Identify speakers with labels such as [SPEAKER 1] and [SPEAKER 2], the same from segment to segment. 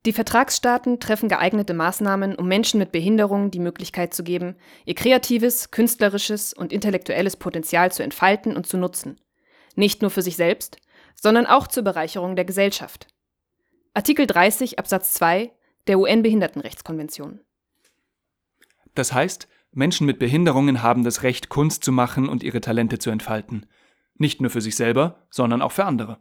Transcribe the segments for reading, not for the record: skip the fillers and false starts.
[SPEAKER 1] Die Vertragsstaaten treffen geeignete Maßnahmen, um Menschen mit Behinderungen die Möglichkeit zu geben, ihr kreatives, künstlerisches und intellektuelles Potenzial zu entfalten und zu nutzen. Nicht nur für sich selbst, sondern auch zur Bereicherung der Gesellschaft. Artikel 30 Absatz 2 der UN-Behindertenrechtskonvention.
[SPEAKER 2] Das heißt, Menschen mit Behinderungen haben das Recht, Kunst zu machen und ihre Talente zu entfalten. Nicht nur für sich selber, sondern auch für andere.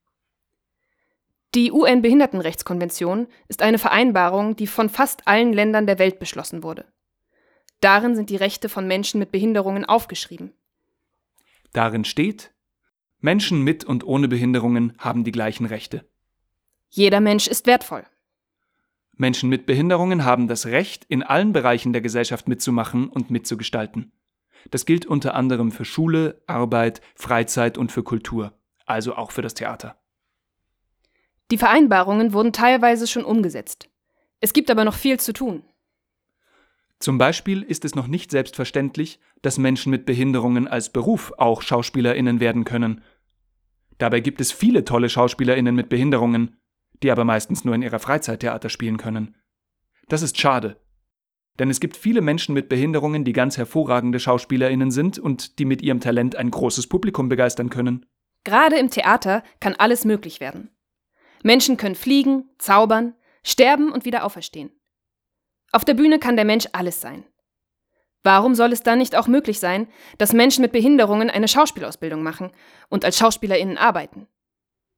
[SPEAKER 1] Die UN-Behindertenrechtskonvention ist eine Vereinbarung, die von fast allen Ländern der Welt beschlossen wurde. Darin sind die Rechte von Menschen mit Behinderungen aufgeschrieben.
[SPEAKER 2] Darin steht: Menschen mit und ohne Behinderungen haben die gleichen Rechte.
[SPEAKER 1] Jeder Mensch ist wertvoll.
[SPEAKER 2] Menschen mit Behinderungen haben das Recht, in allen Bereichen der Gesellschaft mitzumachen und mitzugestalten. Das gilt unter anderem für Schule, Arbeit, Freizeit und für Kultur, also auch für das Theater.
[SPEAKER 1] Die Vereinbarungen wurden teilweise schon umgesetzt. Es gibt aber noch viel zu tun.
[SPEAKER 2] Zum Beispiel ist es noch nicht selbstverständlich, dass Menschen mit Behinderungen als Beruf auch SchauspielerInnen werden können. Dabei gibt es viele tolle SchauspielerInnen mit Behinderungen, die aber meistens nur in ihrer Freizeit Theater spielen können. Das ist schade, denn es gibt viele Menschen mit Behinderungen, die ganz hervorragende SchauspielerInnen sind und die mit ihrem Talent ein großes Publikum begeistern können.
[SPEAKER 1] Gerade im Theater kann alles möglich werden. Menschen können fliegen, zaubern, sterben und wieder auferstehen. Auf der Bühne kann der Mensch alles sein. Warum soll es dann nicht auch möglich sein, dass Menschen mit Behinderungen eine Schauspielausbildung machen und als SchauspielerInnen arbeiten?